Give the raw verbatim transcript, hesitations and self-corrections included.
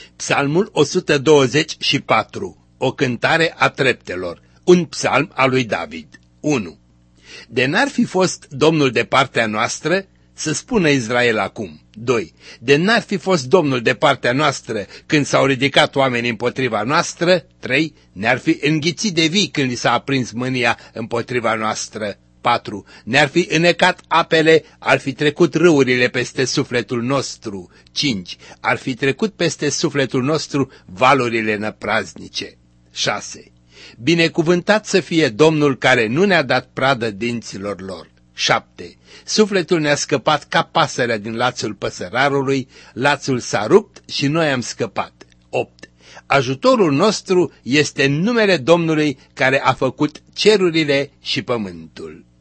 Psalmul o sută douăzeci și patru, o cântare a treptelor, un psalm al lui David. unu. De n-ar fi fost Domnul de partea noastră, să spună Israel acum. doi. De n-ar fi fost Domnul de partea noastră când s-au ridicat oamenii împotriva noastră. trei. Ne-ar fi înghițit de vii când li s-a aprins mânia împotriva noastră. patru. Ne-ar fi înecat apele, ar fi trecut râurile peste sufletul nostru. cinci. Ar fi trecut peste sufletul nostru valurile năpraznice. șase. Binecuvântat să fie Domnul care nu ne-a dat pradă dinților lor. șapte. Sufletul ne-a scăpat ca pasărea din lațul păsărarului, lațul s-a rupt și noi am scăpat. opt. Ajutorul nostru este în numele Domnului care a făcut cerurile și pământul.